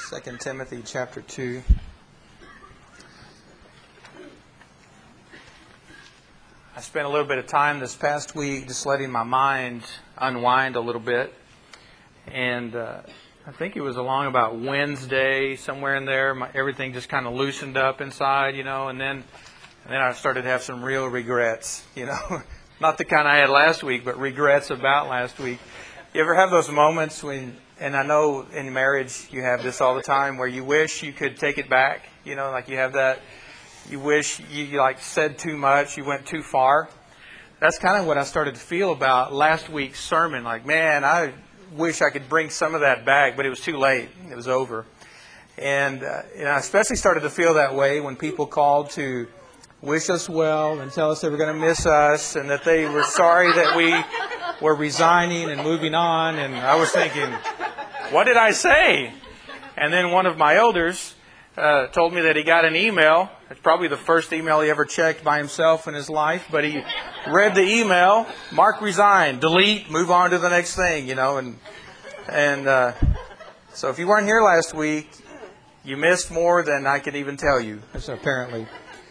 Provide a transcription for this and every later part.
2 Timothy chapter 2. I spent a little bit of time this past week just letting my mind unwind a little bit. And I think it was along about Wednesday, somewhere in there, everything just kind of loosened up inside, and then I started to have some real regrets, Not the kind I had last week, but regrets about last week. You ever have those moments when, and I know in marriage you have this all the time, where you wish you could take it back, like you have that, you wish you said too much, you went too far. That's kind of what I started to feel about last week's sermon. Man, I wish I could bring some of that back, but it was too late. It was over. And I especially started to feel that way when people called to wish us well and tell us they were going to miss us and that they were sorry that we were resigning and moving on. And I was thinking, what did I say? And then one of my elders told me that he got an email. It's probably the first email he ever checked by himself in his life. But he read the email, Mark resigned, delete, move on to the next thing, And so if you weren't here last week, you missed more than I could even tell you, apparently.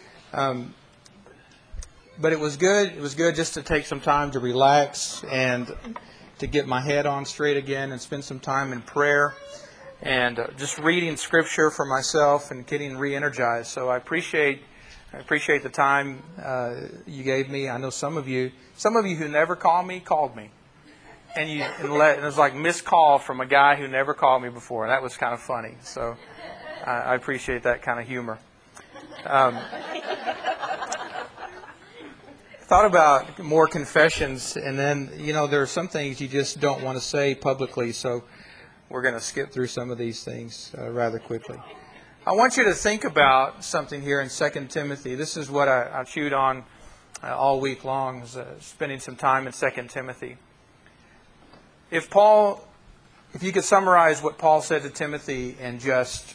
But it was good. It was good just to take some time to relax and to get my head on straight again and spend some time in prayer and just reading Scripture for myself and getting re-energized. So I appreciate the time you gave me. I know some of you who never called me, and it was like missed call from a guy who never called me before. And that was kind of funny. So I appreciate that kind of humor. Thought about more confessions, and then, there are some things you just don't want to say publicly, so we're going to skip through some of these things rather quickly. I want you to think about something here in 2 Timothy. This is what I chewed on all week long, spending some time in 2 Timothy. If you could summarize what Paul said to Timothy in just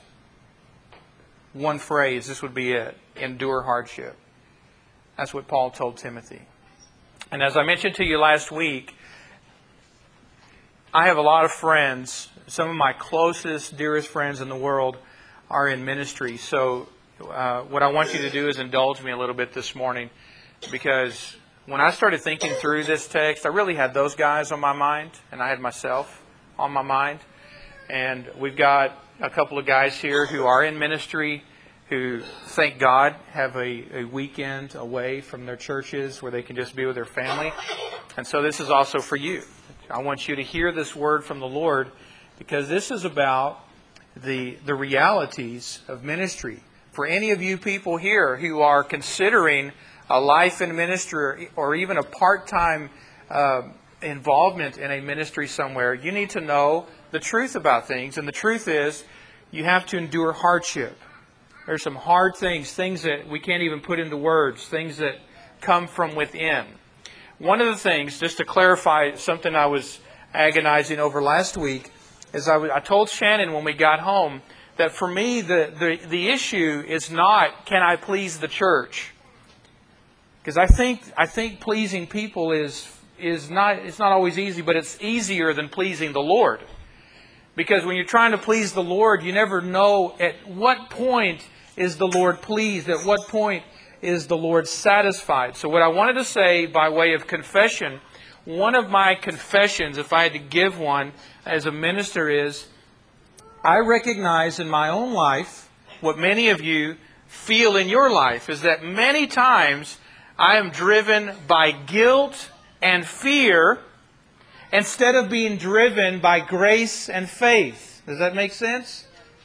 one phrase, this would be it: endure hardship. That's what Paul told Timothy. And as I mentioned to you last week, I have a lot of friends. Some of my closest, dearest friends in the world are in ministry. So what I want you to do is indulge me a little bit this morning, because when I started thinking through this text, I really had those guys on my mind, and I had myself on my mind. And we've got a couple of guys here who are in ministry, who, thank God, have a weekend away from their churches where they can just be with their family. And so this is also for you. I want you to hear this word from the Lord, because this is about the realities of ministry. For any of you people here who are considering a life in ministry or even a part-time involvement in a ministry somewhere, you need to know the truth about things. And the truth is, you have to endure hardship. There's some hard things that we can't even put into words, things that come from within. One of the things, just to clarify something I was agonizing over last week, is I told Shannon when we got home that for me the issue is not, can I please the church? Because I think pleasing people is not, it's not always easy, but it's easier than pleasing the Lord. Because when you're trying to please the Lord, you never know at what point is the Lord pleased, at what point is the Lord satisfied. So what I wanted to say by way of confession, one of my confessions, if I had to give one as a minister, is I recognize in my own life what many of you feel in your life, is that many times I am driven by guilt and fear instead of being driven by grace and faith. Does that make sense?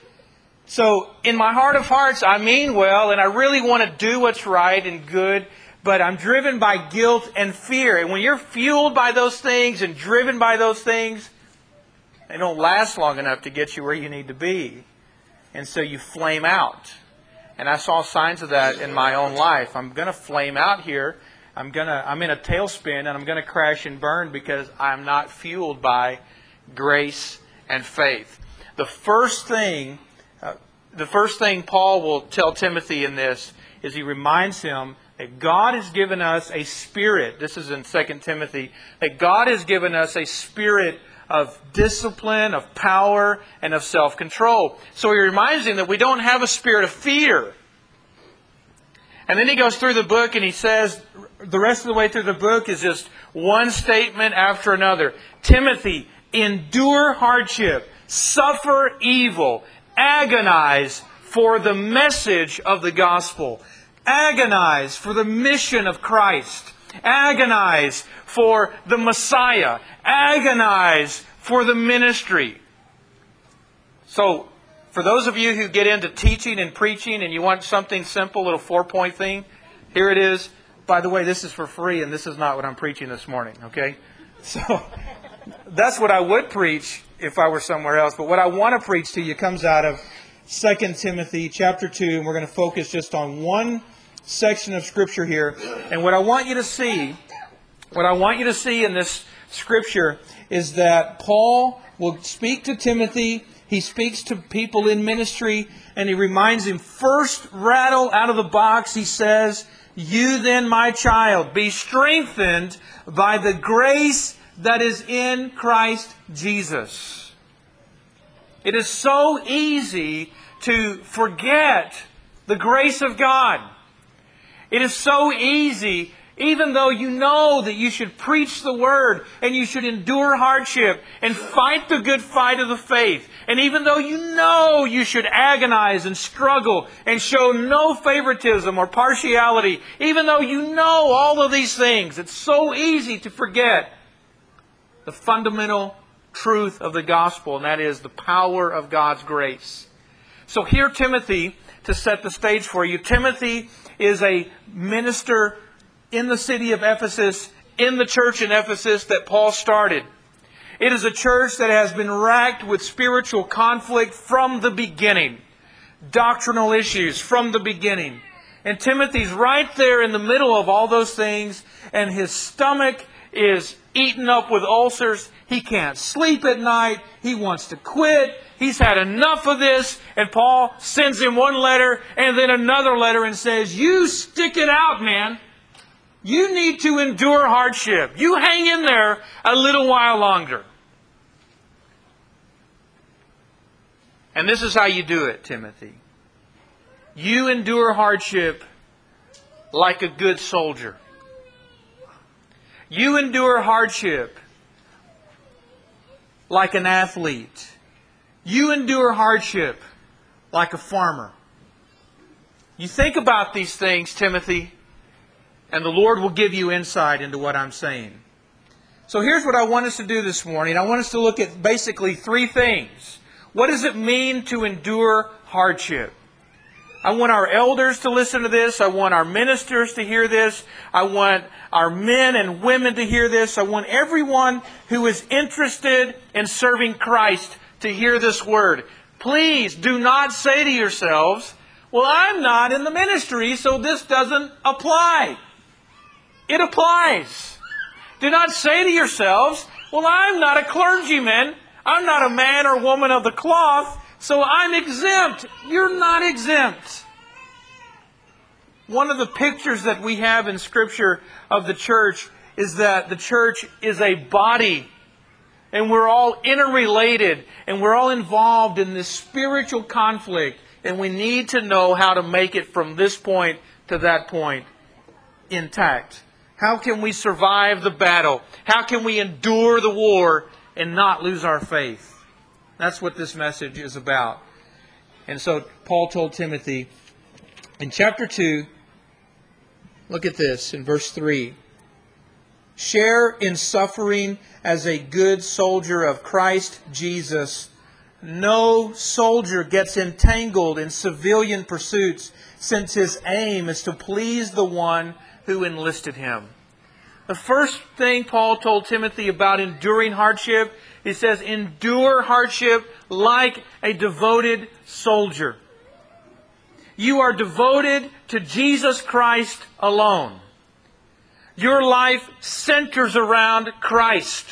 So, in my heart of hearts, I mean well, and I really want to do what's right and good, but I'm driven by guilt and fear. And when you're fueled by those things and driven by those things, they don't last long enough to get you where you need to be. And so you flame out. And I saw signs of that in my own life. I'm going to flame out here. I'm in a tailspin, and I'm going to crash and burn because I'm not fueled by grace and faith. The first thing Paul will tell Timothy in this is he reminds him that God has given us a spirit. This is in 2 Timothy. That God has given us a spirit of discipline, of power, and of self-control. So he reminds him that we don't have a spirit of fear. And then he goes through the book and he says, the rest of the way through the book is just one statement after another. Timothy, endure hardship, suffer evil, agonize for the message of the gospel. Agonize for the mission of Christ. Agonize for the Messiah. Agonize for the ministry. So, for those of you who get into teaching and preaching and you want something simple, a little 4-point thing, here it is. By the way, this is for free and this is not what I'm preaching this morning, okay? So, that's what I would preach if I were somewhere else. But what I want to preach to you comes out of 2 Timothy chapter 2, and we're going to focus just on one section of Scripture here. And what I want you to see in this Scripture is that Paul will speak to Timothy. He speaks to people in ministry, and he reminds him, first rattle out of the box, he says, "You then, my child, be strengthened by the grace that is in Christ Jesus." It is so easy to forget the grace of God. It is so easy, even though you know that you should preach the Word and you should endure hardship and fight the good fight of the faith. And even though you know you should agonize and struggle and show no favoritism or partiality, even though you know all of these things, it's so easy to forget the fundamental truth of the gospel, and that is the power of God's grace. So here, Timothy, to set the stage for you, Timothy is a minister in the city of Ephesus, in the church in Ephesus that Paul started. It is a church that has been racked with spiritual conflict from the beginning. Doctrinal issues from the beginning. And Timothy's right there in the middle of all those things, and his stomach is eaten up with ulcers. He can't sleep at night. He wants to quit. He's had enough of this. And Paul sends him one letter and then another letter and says, "You stick it out, man. You need to endure hardship. You hang in there a little while longer." And this is how you do it, Timothy. You endure hardship like a good soldier. You endure hardship like an athlete. You endure hardship like a farmer. You think about these things, Timothy, and the Lord will give you insight into what I'm saying. So here's what I want us to do this morning. I want us to look at basically three things. What does it mean to endure hardship? I want our elders to listen to this. I want our ministers to hear this. I want our men and women to hear this. I want everyone who is interested in serving Christ to hear this word. Please do not say to yourselves, "Well, I'm not in the ministry, so this doesn't apply." It applies. Do not say to yourselves, "Well, I'm not a clergyman. I'm not a man or woman of the cloth, so I'm exempt." You're not exempt. One of the pictures that we have in Scripture of the church is that the church is a body. And we're all interrelated. And we're all involved in this spiritual conflict. And we need to know how to make it from this point to that point intact. How can we survive the battle? How can we endure the war and not lose our faith? That's what this message is about. And so Paul told Timothy in chapter 2, look at this in verse 3. "Share in suffering as a good soldier of Christ Jesus. No soldier gets entangled in civilian pursuits, since his aim is to please the one who enlisted him." The first thing Paul told Timothy about enduring hardship, he says, endure hardship like a devoted soldier. You are devoted to Jesus Christ alone. Your life centers around Christ.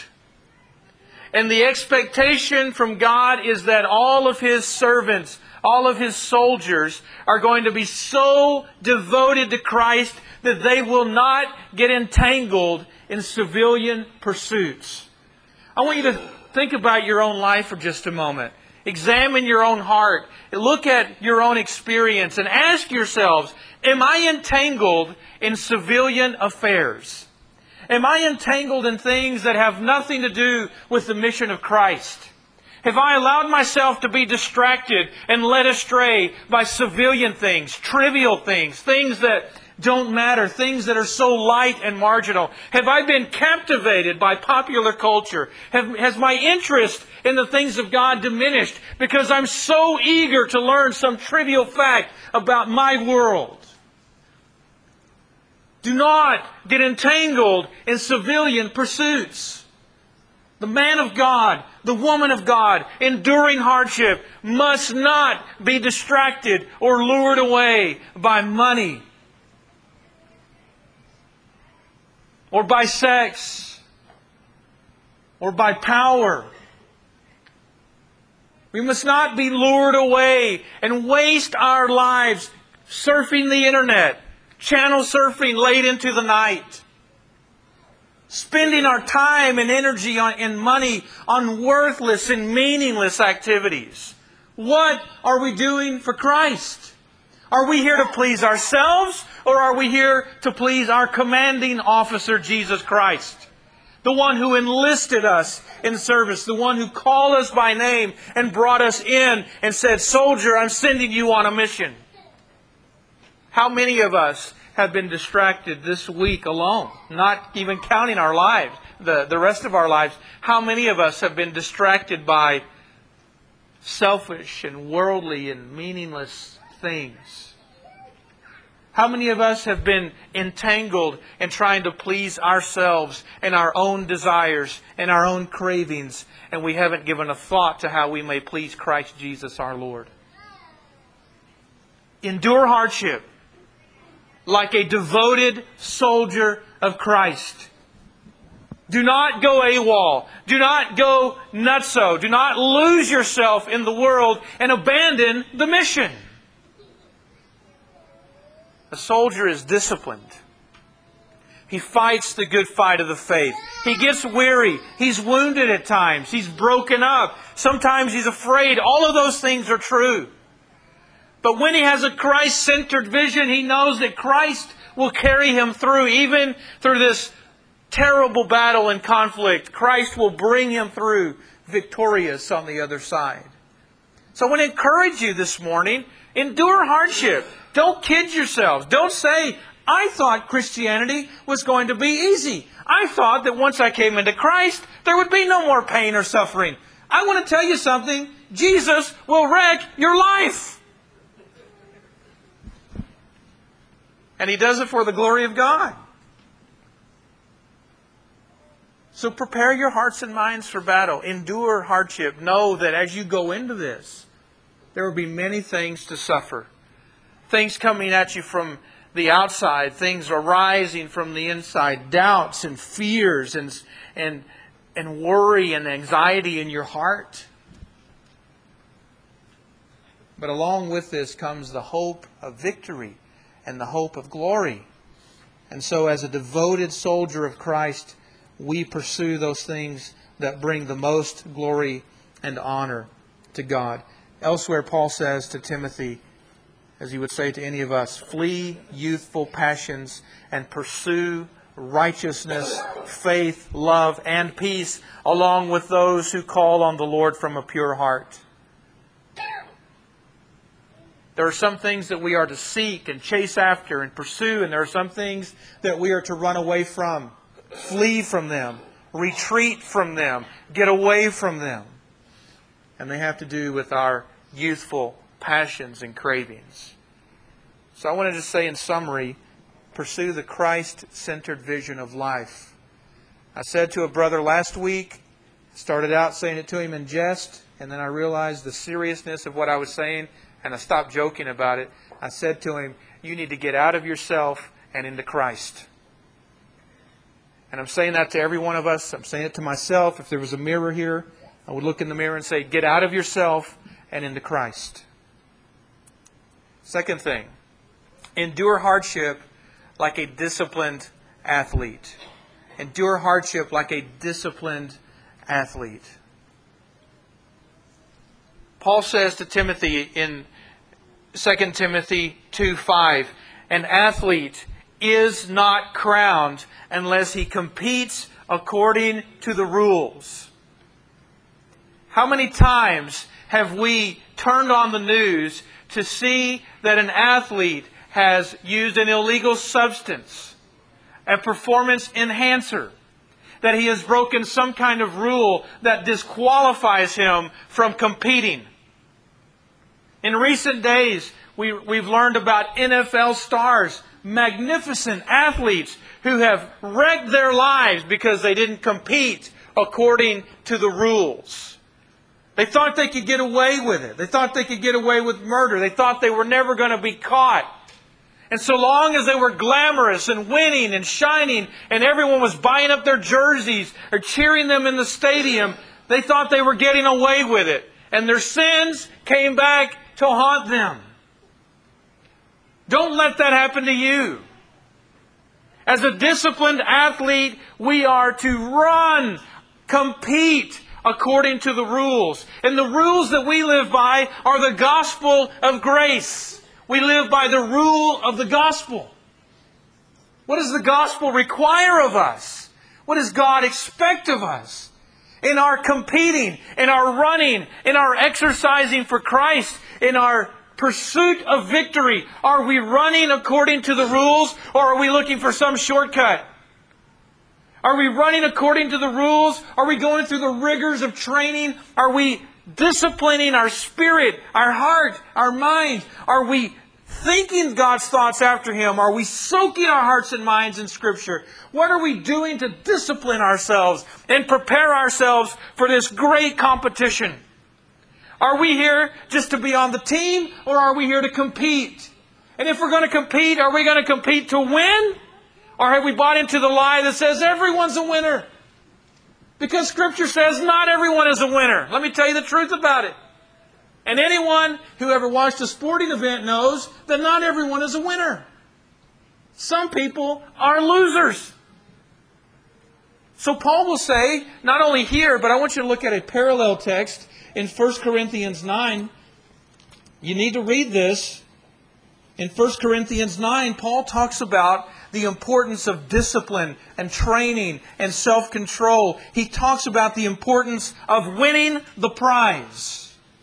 And the expectation from God is that all of His servants, all of His soldiers are going to be so devoted to Christ that they will not get entangled in civilian pursuits. I want you to think about your own life for just a moment. Examine your own heart. Look at your own experience and ask yourselves, am I entangled in civilian affairs? Am I entangled in things that have nothing to do with the mission of Christ? Have I allowed myself to be distracted and led astray by civilian things, trivial things, things that don't matter, things that are so light and marginal? Have I been captivated by popular culture? Has my interest in the things of God diminished because I'm so eager to learn some trivial fact about my world? Do not get entangled in civilian pursuits. The man of God, the woman of God, enduring hardship, must not be distracted or lured away by money, or by sex, or by power. We must not be lured away and waste our lives surfing the internet, channel surfing late into the night, spending our time and energy and money on worthless and meaningless activities. What are we doing for Christ? Are we here to please ourselves, or are we here to please our commanding officer, Jesus Christ? The one who enlisted us in service, the one who called us by name and brought us in and said, "Soldier, I'm sending you on a mission." How many of us have been distracted this week alone, not even counting our lives, the rest of our lives? How many of us have been distracted by selfish and worldly and meaningless things? How many of us have been entangled in trying to please ourselves and our own desires and our own cravings, and we haven't given a thought to how we may please Christ Jesus our Lord? Endure hardship like a devoted soldier of Christ. Do not go AWOL. Do not go nutso. Do not lose yourself in the world and abandon the mission. A soldier is disciplined. He fights the good fight of the faith. He gets weary. He's wounded at times. He's broken up. Sometimes he's afraid. All of those things are true. But when he has a Christ-centered vision, he knows that Christ will carry him through, even through this terrible battle and conflict. Christ will bring him through victorious on the other side. So I want to encourage you this morning, endure hardship. Don't kid yourselves. Don't say, "I thought Christianity was going to be easy. I thought that once I came into Christ, there would be no more pain or suffering." I want to tell you something. Jesus will wreck your life. And He does it for the glory of God. So prepare your hearts and minds for battle. Endure hardship. Know that as you go into this, there will be many things to suffer. Things coming at you from the outside. Things arising from the inside. Doubts and fears and worry and anxiety in your heart. But along with this comes the hope of victory and the hope of glory. And so as a devoted soldier of Christ, we pursue those things that bring the most glory and honor to God. Elsewhere, Paul says to Timothy, as he would say to any of us, "Flee youthful passions and pursue righteousness, faith, love, and peace, along with those who call on the Lord from a pure heart." There are some things that we are to seek and chase after and pursue, and there are some things that we are to run away from, flee from them, retreat from them, get away from them. And they have to do with our youthful passions and cravings. So I wanted to say in summary, pursue the Christ-centered vision of life. I said to a brother last week, started out saying it to him in jest, and then I realized the seriousness of what I was saying, and I stopped joking about it. I said to him, you need to get out of yourself and into Christ. And I'm saying that to every one of us. I'm saying it to myself. If there was a mirror here, I would look in the mirror and say, get out of yourself and into Christ. Second thing, endure hardship like a disciplined athlete. Endure hardship like a disciplined athlete. Paul says to Timothy in 2 Timothy 2:5, an athlete is not crowned unless he competes according to the rules. How many times have we turned on the news to see that an athlete has used an illegal substance, a performance enhancer, that he has broken some kind of rule that disqualifies him from competing? In recent days, we've learned about NFL stars, magnificent athletes who have wrecked their lives because they didn't compete according to the rules. They thought they could get away with it. They thought they could get away with murder. They thought they were never going to be caught. And so long as they were glamorous and winning and shining and everyone was buying up their jerseys or cheering them in the stadium, they thought they were getting away with it. And their sins came back to haunt them. Don't let that happen to you. As a disciplined athlete, we are to run, compete according to the rules. And the rules that we live by are the gospel of grace. We live by the rule of the gospel. What does the gospel require of us? What does God expect of us? In our competing, in our running, in our exercising for Christ, in our pursuit of victory, are we running according to the rules, or are we looking for some shortcut? Are we running according to the rules? Are we going through the rigors of training? Are we disciplining our spirit, our heart, our mind? Are we thinking God's thoughts after Him? Are we soaking our hearts and minds in Scripture? What are we doing to discipline ourselves and prepare ourselves for this great competition? Are we here just to be on the team, or are we here to compete? And if we're going to compete, are we going to compete to win? Or have we bought into the lie that says everyone's a winner? Because Scripture says not everyone is a winner. Let me tell you the truth about it. And anyone who ever watched a sporting event knows that not everyone is a winner. Some people are losers. So Paul will say, not only here, but I want you to look at a parallel text in 1 Corinthians 9. You need to read this. In 1 Corinthians 9, Paul talks about the importance of discipline and training and self-control. He talks about the importance of winning the prize.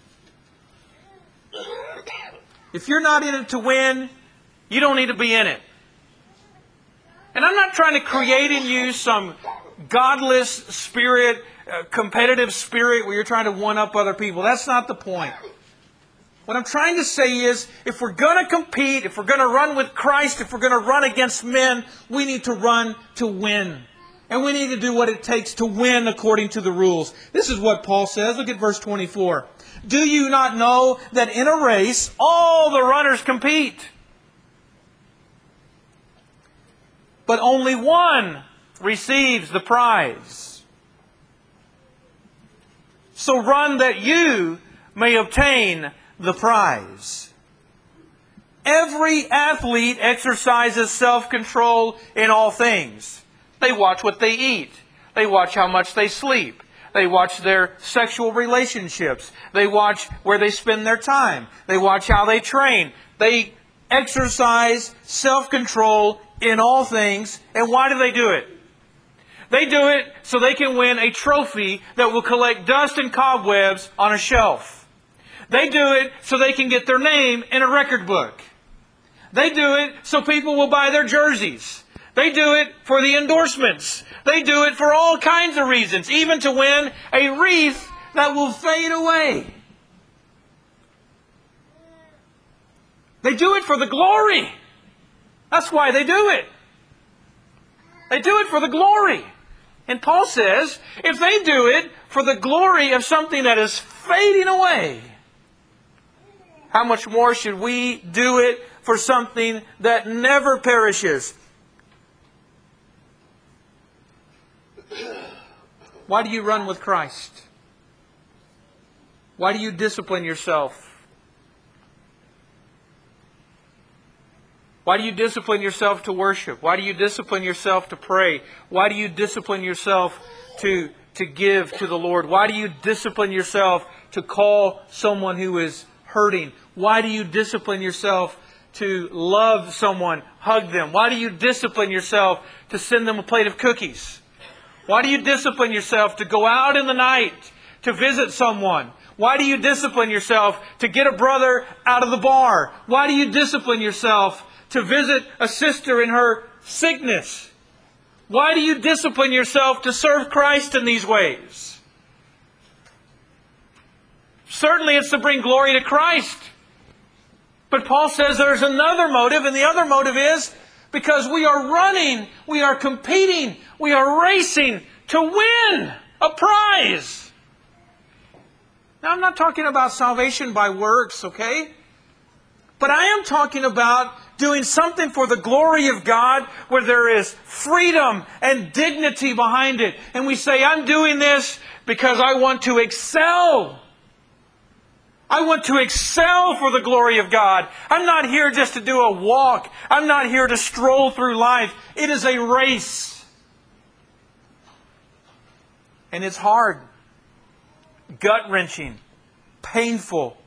If you're not in it to win, you don't need to be in it. And I'm not trying to create in you some godless spirit, competitive spirit where you're trying to one-up other people. That's not the point. What I'm trying to say is, if we're going to compete, if we're going to run with Christ, if we're going to run against men, we need to run to win. And we need to do what it takes to win according to the rules. This is what Paul says. Look at verse 24. Do you not know that in a race all the runners compete, but only one receives the prize? So run that you may obtain the prize. Every athlete exercises self-control in all things. They watch what they eat. They watch how much they sleep. They watch their sexual relationships. They watch where they spend their time. They watch how they train. They exercise self-control in all things. And why do they do it? They do it so they can win a trophy that will collect dust and cobwebs on a shelf. They do it so they can get their name in a record book. They do it so people will buy their jerseys. They do it for the endorsements. They do it for all kinds of reasons, even to win a wreath that will fade away. They do it for the glory. That's why they do it. They do it for the glory. And Paul says, if they do it for the glory of something that is fading away, how much more should we do it for something that never perishes? Why do you run with Christ? Why do you discipline yourself? Why do you discipline yourself to worship? Why do you discipline yourself to pray? Why do you discipline yourself to to give to the Lord? Why do you discipline yourself to call someone who is hurting? Why do you discipline yourself to love someone, hug them? Why do you discipline yourself to send them a plate of cookies? Why do you discipline yourself to go out in the night to visit someone? Why do you discipline yourself to get a brother out of the bar? Why do you discipline yourself to visit a sister in her sickness? Why do you discipline yourself to serve Christ in these ways? Certainly it's to bring glory to Christ. But Paul says there's another motive, and the other motive is because we are running, we are competing, we are racing to win a prize. Now, I'm not talking about salvation by works, okay? But I am talking about doing something for the glory of God where there is freedom and dignity behind it. And we say, I'm doing this because I want to excel. I want to excel for the glory of God. I'm not here just to do a walk. I'm not here to stroll through life. It is a race. And it's hard. Gut-wrenching. Painful.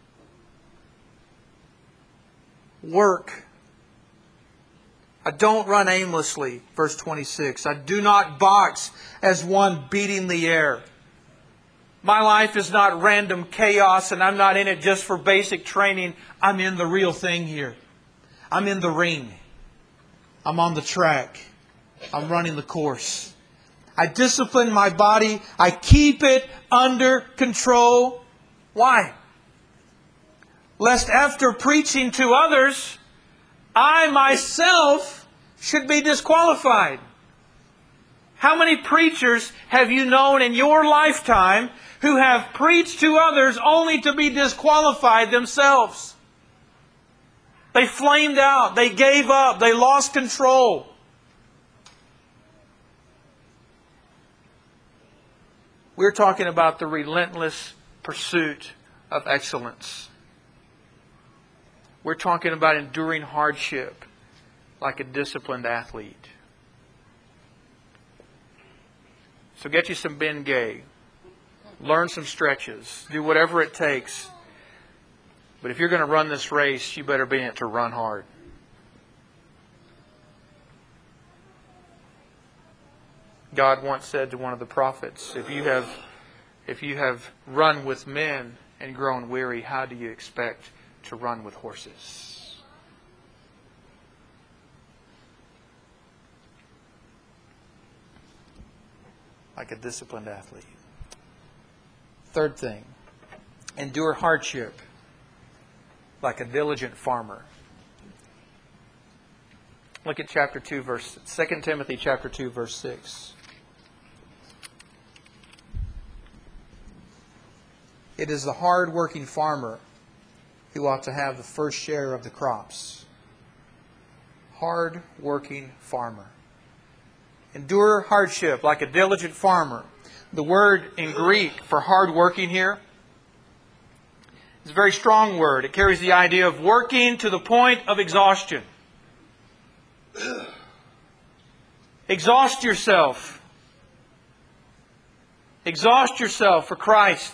Work. I don't run aimlessly. Verse 26. I do not box as one beating the air. My life is not random chaos, and I'm not in it just for basic training. I'm in the real thing here. I'm in the ring. I'm on the track. I'm running the course. I discipline my body. I keep it under control. Why? Lest after preaching to others, I myself should be disqualified. How many preachers have you known in your lifetime who have preached to others only to be disqualified themselves? They flamed out. They gave up. They lost control. We're talking about the relentless pursuit of excellence. We're talking about enduring hardship like a disciplined athlete. So get you some Bengay. Learn some stretches. Do whatever it takes. But if you're going to run this race, you better be in it to run hard. God once said to one of the prophets, if you have run with men and grown weary, how do you expect to run with horses? Like a disciplined athlete. Third thing, endure hardship like a diligent farmer. Look at chapter 2, 2 Timothy chapter 2, verse 6. It is the hard-working farmer who ought to have the first share of the crops. Hard-working farmer. Endure hardship like a diligent farmer. The word in Greek for hard-working here is a very strong word. It carries the idea of working to the point of exhaustion. Exhaust yourself. Exhaust yourself for Christ.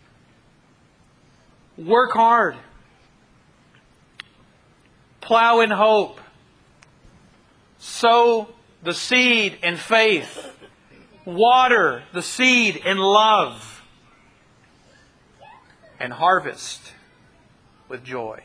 Work hard. Plow in hope. Sow the seed in faith. Water the seed in love. And harvest with joy.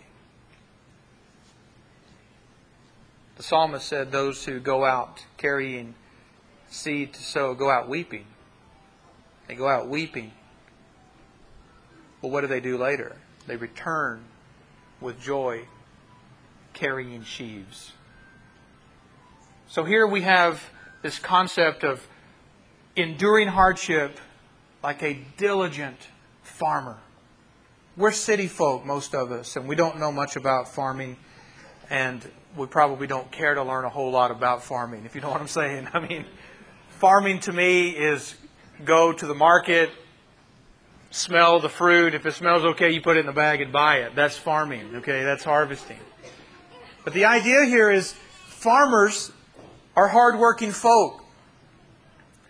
The psalmist said those who go out carrying seed to sow go out weeping. They go out weeping. Well, what do they do later? They return with joy carrying sheaves. So here we have this concept of enduring hardship like a diligent farmer. We're city folk, most of us, and we don't know much about farming, and we probably don't care to learn a whole lot about farming, if you know what I'm saying. I mean, farming to me is go to the market, smell the fruit. If it smells okay, you put it in the bag and buy it. That's farming, okay? That's harvesting. But the idea here is farmers are hardworking folk.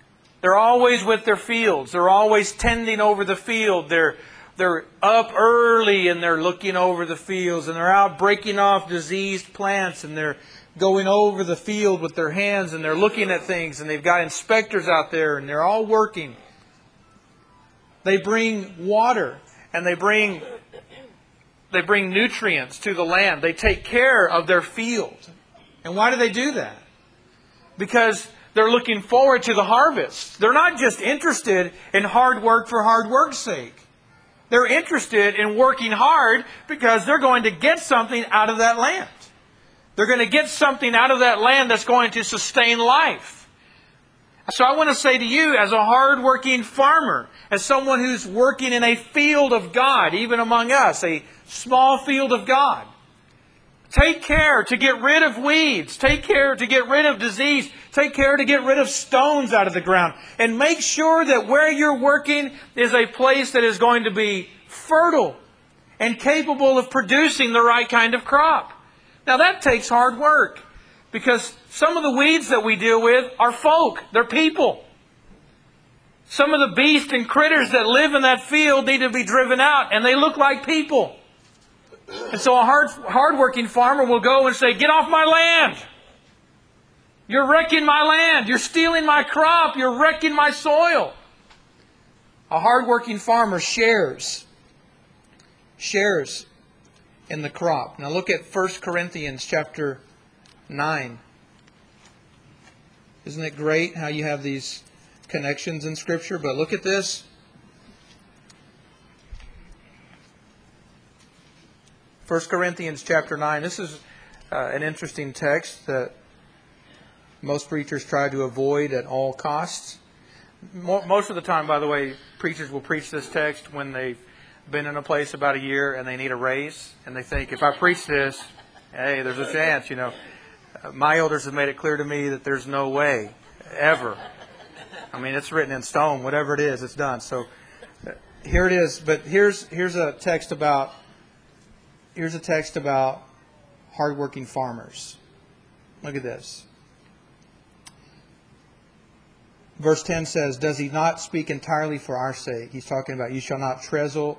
They're always with their fields. They're always tending over the field. They're up early and they're looking over the fields, and they're out breaking off diseased plants, and they're going over the field with their hands, and they're looking at things, and they've got inspectors out there, and they're all working. They bring water, and they bring nutrients to the land. They take care of their field. And why do they do that? Because they're looking forward to the harvest. They're not just interested in hard work for hard work's sake. They're interested in working hard because they're going to get something out of that land. They're going to get something out of that land that's going to sustain life. So I want to say to you, as a hard-working farmer, as someone who's working in a field of God, even among us, a small field of God, take care to get rid of weeds. Take care to get rid of disease. Take care to get rid of stones out of the ground. And make sure that where you're working is a place that is going to be fertile and capable of producing the right kind of crop. Now that takes hard work, because some of the weeds that we deal with are folk. They're people. Some of the beasts and critters that live in that field need to be driven out, and they look like people. And so a hard-working farmer will go and say, "Get off my land! You're wrecking my land! You're stealing my crop! You're wrecking my soil!" A hard-working farmer shares in the crop. Now look at 1 Corinthians chapter 9. Isn't it great how you have these connections in Scripture? But look at this. 1 Corinthians chapter 9. This is an interesting text that most preachers try to avoid at all costs. Most of the time, by the way, preachers will preach this text when they've been in a place about a year and they need a raise. And they think, if I preach this, hey, there's a chance, My elders have made it clear to me that there's no way, ever. I mean, it's written in stone. Whatever it is, it's done. So here it is. But here's a text about hardworking farmers. Look at this. Verse 10 says, "Does he not speak entirely for our sake?" He's talking about you shall not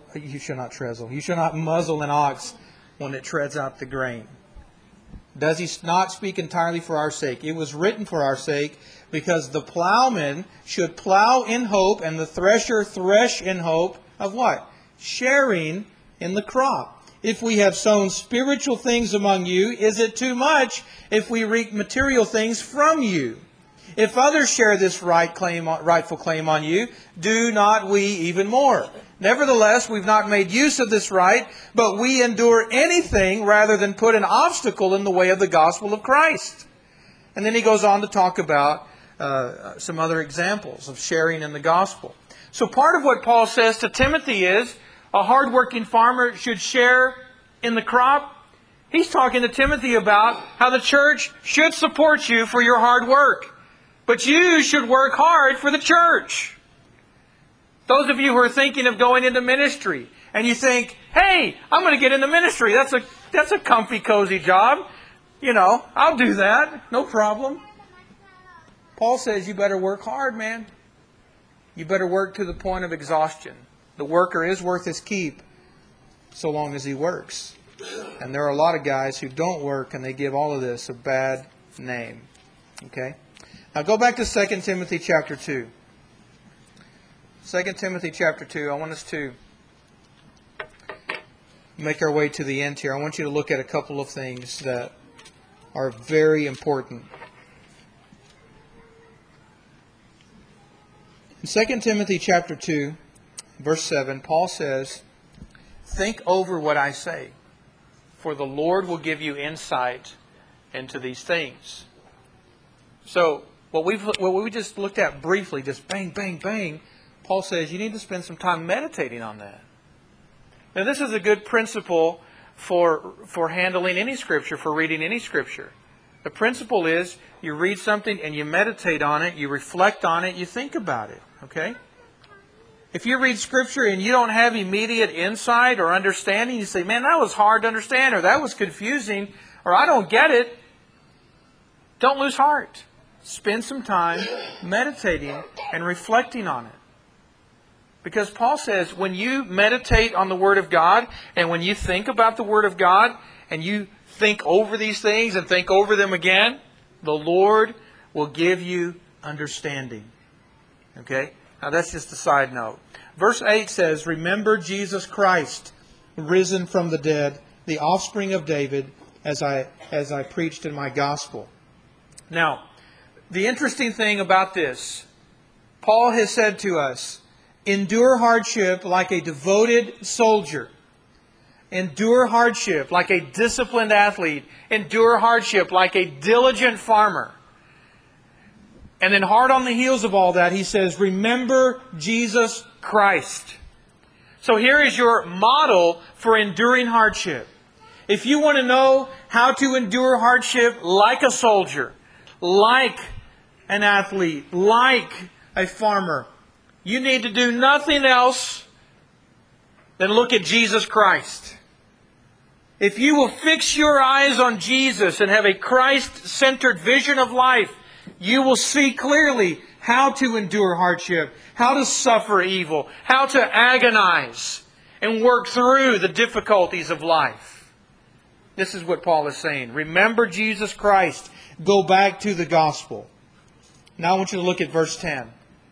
muzzle an ox when it treads out the grain. Does he not speak entirely for our sake? It was written for our sake, because the plowman should plow in hope and the thresher thresh in hope of what? Sharing in the crop. If we have sown spiritual things among you, is it too much if we reap material things from you? If others share this rightful claim on you, do not we even more? Nevertheless, we've not made use of this right, but we endure anything rather than put an obstacle in the way of the gospel of Christ. And then he goes on to talk about some other examples of sharing in the gospel. So part of what Paul says to Timothy is, a hardworking farmer should share in the crop. He's talking to Timothy about how the church should support you for your hard work. But you should work hard for the church. Those of you who are thinking of going into ministry, and you think, "Hey, I'm going to get into ministry. That's a comfy, cozy job. I'll do that. No problem." Paul says you better work hard, man. You better work to the point of exhaustion. The worker is worth his keep so long as he works. And there are a lot of guys who don't work, and they give all of this a bad name. Okay? Now go back to 2 Timothy chapter 2. 2 Timothy chapter 2. I want us to make our way to the end here. I want you to look at a couple of things that are very important. In 2 Timothy chapter 2, verse 7, Paul says, "Think over what I say, for the Lord will give you insight into these things." So, what we just looked at briefly, just bang, bang, bang, Paul says you need to spend some time meditating on that. Now, this is a good principle for handling any Scripture, for reading any Scripture. The principle is you read something and you meditate on it, you reflect on it, you think about it. Okay? If you read Scripture and you don't have immediate insight or understanding, you say, "Man, that was hard to understand," or "That was confusing," or "I don't get it," don't lose heart. spend some time meditating and reflecting on it. Because Paul says when you meditate on the Word of God and when you think about the Word of God and you think over these things and think over them again, the Lord will give you understanding. Okay? Now that's just a side note. Verse 8 says, "Remember Jesus Christ, risen from the dead, the offspring of David, as I preached in my gospel." Now, the interesting thing about this, Paul has said to us, endure hardship like a devoted soldier. Endure hardship like a disciplined athlete. Endure hardship like a diligent farmer. And then hard on the heels of all that, he says, remember Jesus Christ. So here is your model for enduring hardship. If you want to know how to endure hardship like a soldier, like an athlete, like a farmer, you need to do nothing else than look at Jesus Christ. If you will fix your eyes on Jesus and have a Christ-centered vision of life, you will see clearly how to endure hardship, how to suffer evil, how to agonize and work through the difficulties of life. This is what Paul is saying. Remember Jesus Christ. Go back to the gospel. Now I want you to look at verse 10.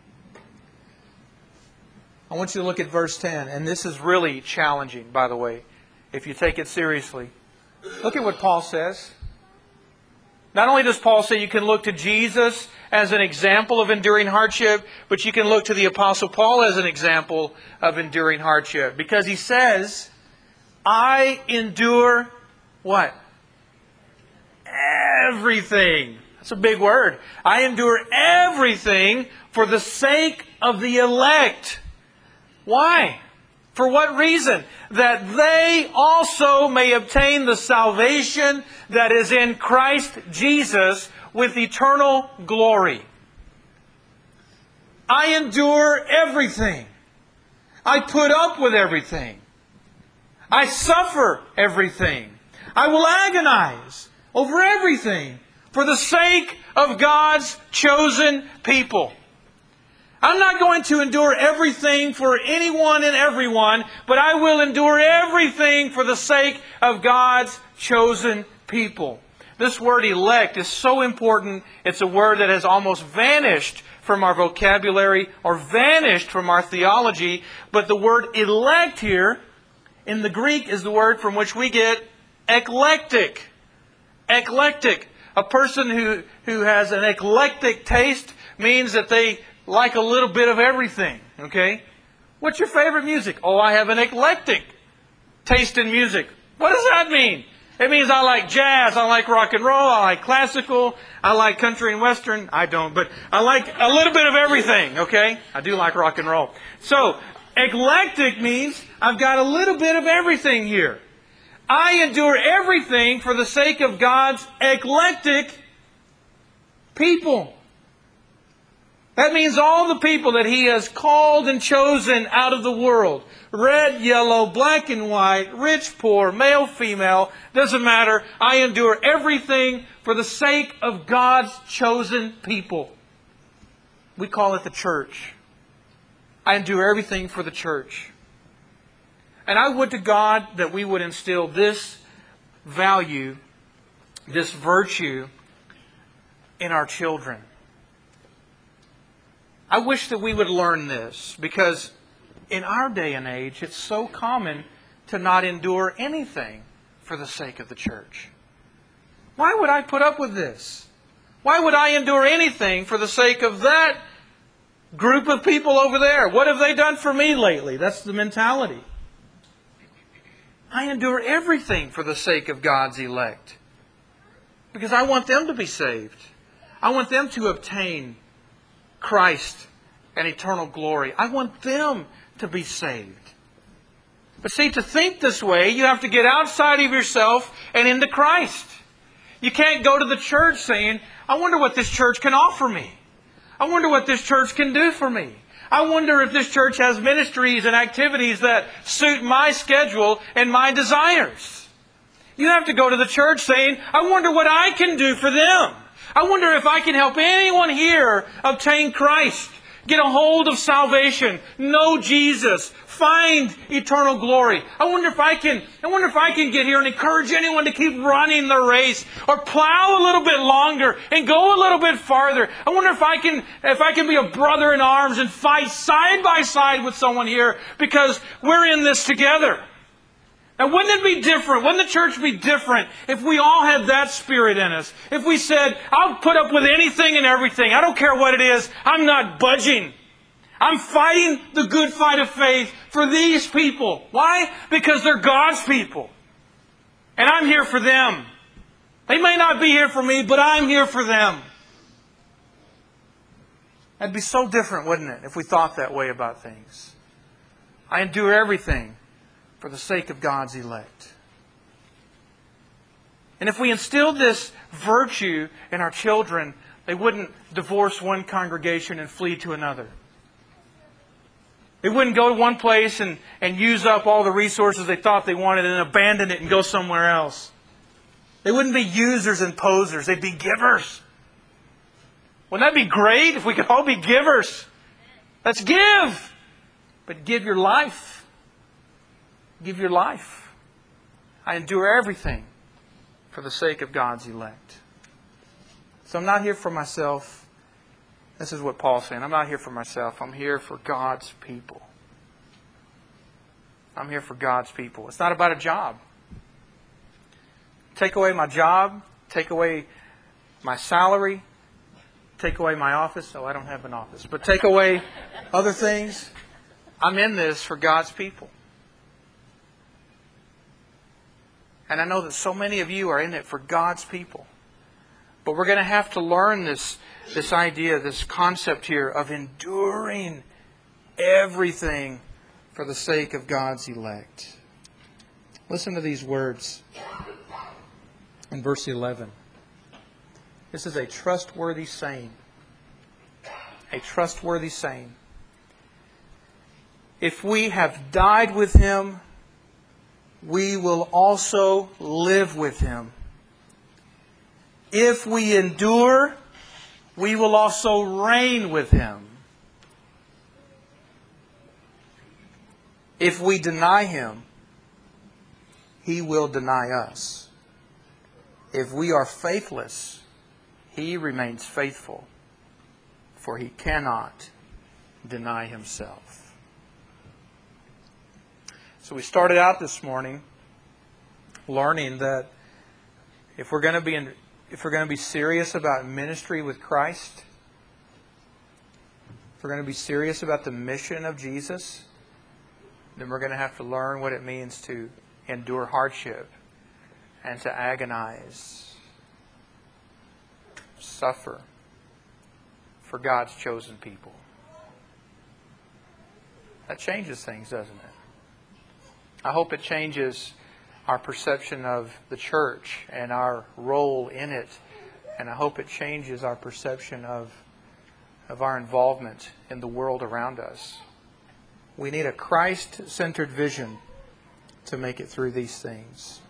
I want you to look at verse 10. And this is really challenging, by the way, if you take it seriously. Look at what Paul says. Not only does Paul say you can look to Jesus as an example of enduring hardship, but you can look to the Apostle Paul as an example of enduring hardship. Because he says, I endure what? Everything. That's a big word. I endure everything for the sake of the elect. Why? For what reason? That they also may obtain the salvation that is in Christ Jesus with eternal glory. I endure everything. I put up with everything. I suffer everything. I will agonize over everything for the sake of God's chosen people. I'm not going to endure everything for anyone and everyone, but I will endure everything for the sake of God's chosen people. This word elect is so important. It's a word that has almost vanished from our vocabulary or vanished from our theology. But the word elect here in the Greek is the word from which we get eclectic. Eclectic. A person who has an eclectic taste means that they like a little bit of everything. Okay? What's your favorite music? Oh, I have an eclectic taste in music. What does that mean? It means I like jazz, I like rock and roll, I like classical, I like country and western. I don't, but I like a little bit of everything, okay? I do like rock and roll. So, eclectic means I've got a little bit of everything here. I endure everything for the sake of God's eclectic people. That means all the people that He has called and chosen out of the world. Red, yellow, black and white, rich, poor, male, female, doesn't matter. I endure everything for the sake of God's chosen people. We call it the church. I endure everything for the church. And I would to God that we would instill this value, this virtue in our children. I wish that we would learn this, because in our day and age, it's so common to not endure anything for the sake of the church. Why would I put up with this? Why would I endure anything for the sake of that group of people over there? What have they done for me lately? That's the mentality. I endure everything for the sake of God's elect, because I want them to be saved. I want them to obtain Christ and eternal glory. I want them to be saved. But see, to think this way, you have to get outside of yourself and into Christ. You can't go to the church saying, I wonder what this church can offer me. I wonder what this church can do for me. I wonder if this church has ministries and activities that suit my schedule and my desires. You have to go to the church saying, I wonder what I can do for them. I wonder if I can help anyone here obtain Christ, get a hold of salvation, know Jesus, find eternal glory. I wonder if I can get here and encourage anyone to keep running the race or plow a little bit longer and go a little bit farther. I wonder if I can be a brother in arms and fight side by side with someone here because we're in this together. Now, wouldn't it be different? Wouldn't the church be different if we all had that spirit in us? If we said, I'll put up with anything and everything. I don't care what it is. I'm not budging. I'm fighting the good fight of faith for these people. Why? Because they're God's people. And I'm here for them. They may not be here for me, but I'm here for them. That'd be so different, wouldn't it, if we thought that way about things? I endure everything for the sake of God's elect. And if we instilled this virtue in our children, they wouldn't divorce one congregation and flee to another. They wouldn't go to one place and use up all the resources they thought they wanted and abandon it and go somewhere else. They wouldn't be users and posers. They'd be givers. Wouldn't that be great if we could all be givers? Let's give. But give your life. Give your life. I endure everything for the sake of God's elect. So I'm not here for myself. This is what Paul's saying. I'm not here for myself. I'm here for God's people. I'm here for God's people. It's not about a job. Take away my job. Take away my salary. Take away my office. Oh, I don't have an office. But take away other things. I'm in this for God's people. And I know that so many of you are in it for God's people. But we're going to have to learn this idea, this concept here of enduring everything for the sake of God's elect. Listen to these words in verse 11. This is a trustworthy saying. A trustworthy saying. If we have died with Him, we will also live with Him. If we endure, we will also reign with Him. If we deny Him, He will deny us. If we are faithless, He remains faithful, for He cannot deny Himself. So we started out this morning learning that if we're going to be serious about ministry with Christ, if we're going to be serious about the mission of Jesus, then we're going to have to learn what it means to endure hardship and to agonize, suffer for God's chosen people. That changes things, doesn't it? I hope it changes our perception of the church and our role in it. And I hope it changes our perception of our involvement in the world around us. We need a Christ-centered vision to make it through these things.